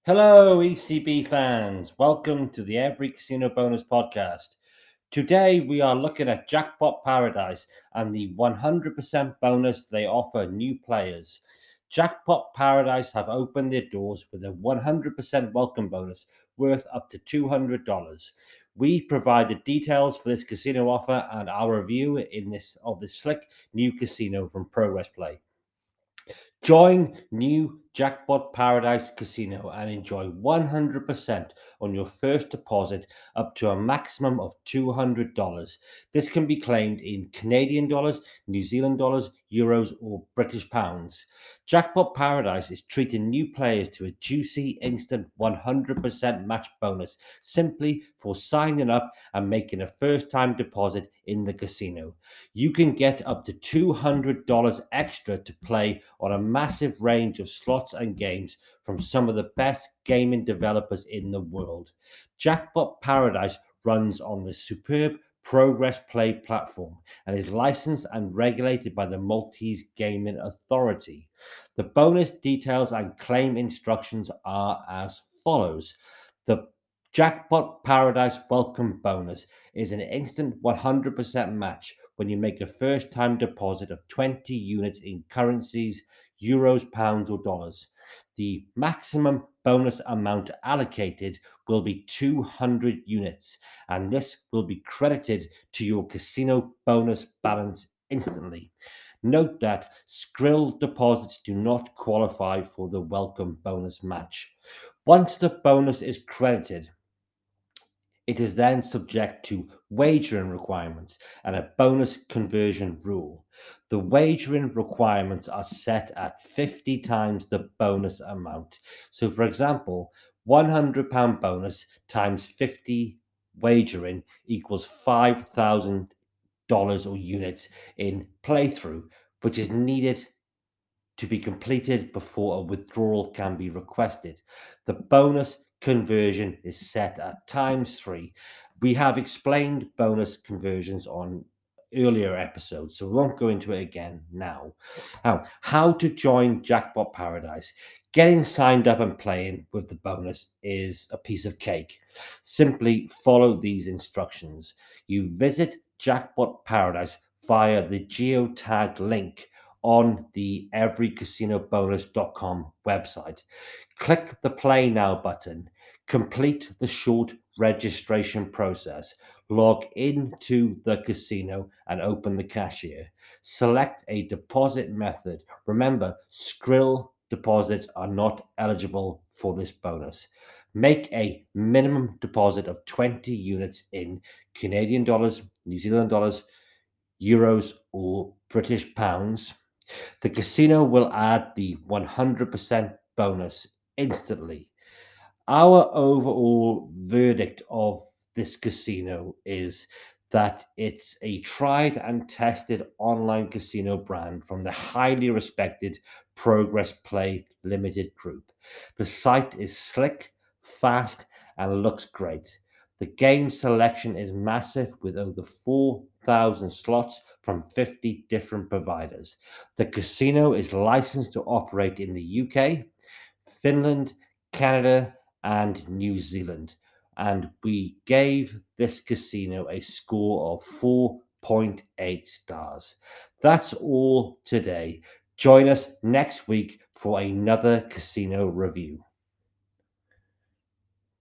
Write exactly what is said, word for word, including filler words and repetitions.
Hello, E C B fans. Welcome to the Every Casino Bonus podcast. Today, we are looking at Jackpot Paradise and the one hundred percent bonus they offer new players. Jackpot Paradise have opened their doors with a one hundred percent welcome bonus worth up to two hundred dollars. We provide the details for this casino offer and our review in this of this slick new casino from Progress Play. Join new Jackpot Paradise Casino and enjoy one hundred percent on your first deposit up to a maximum of two hundred dollars. This can be claimed in Canadian dollars, New Zealand dollars, euros, or British pounds. Jackpot Paradise is treating new players to a juicy instant one hundred percent match bonus simply for signing up and making a first time deposit in the casino. You can get up to two hundred dollars extra to play on a massive range of slots and games from some of the best gaming developers in the world. Jackpot Paradise runs on the superb Progress Play platform and is licensed and regulated by the Maltese Gaming Authority. The bonus details and claim instructions are as follows. The Jackpot Paradise Welcome Bonus is an instant one hundred percent match when you make a first time deposit of twenty units in currencies, euros, pounds, or dollars. The maximum bonus amount allocated will be two hundred units, and this will be credited to your casino bonus balance instantly. Note that Skrill deposits do not qualify for the welcome bonus match. Once the bonus is credited, it is then subject to wagering requirements and a bonus conversion rule. The wagering requirements are set at fifty times the bonus amount. So, for example, one hundred pound bonus times fifty wagering equals five thousand dollars or units in playthrough, which is needed to be completed before a withdrawal can be requested. The bonus conversion is set at times three. We have explained bonus conversions on earlier episodes, so we won't go into it again now. Now, how to join Jackpot Paradise. Getting signed up and playing with the bonus is a piece of cake. Simply follow these instructions. You visit Jackpot Paradise via the geotagged link on the every casino bonus dot com website. Click the Play Now button, complete the short registration process, log into the casino and open the cashier. Select a deposit method. Remember, Skrill deposits are not eligible for this bonus. Make a minimum deposit of twenty units in Canadian dollars, New Zealand dollars, euros, or British pounds. The casino will add the one hundred percent bonus instantly. Our overall verdict of this casino is that it's a tried and tested online casino brand from the highly respected Progress Play Limited Group. The site is slick, fast, and looks great. The game selection is massive with over four thousand slots from fifty different providers. The casino is licensed to operate in the U K, Finland, Canada, and New Zealand. And we gave this casino a score of four point eight stars. That's all today. Join us next week for another casino review.